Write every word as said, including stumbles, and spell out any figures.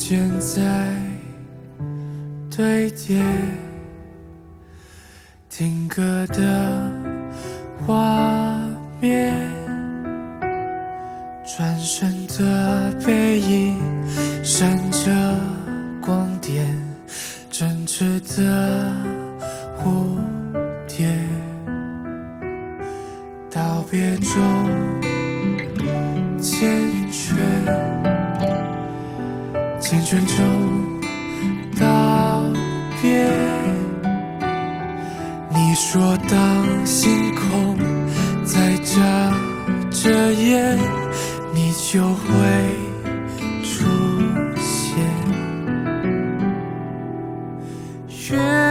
间在堆叠，定格的画面，转身的背影闪着光点，真挚的蝴蝶，道别中缱绻，缱绻中道别。你说当星空在眨着眼，你就会出现。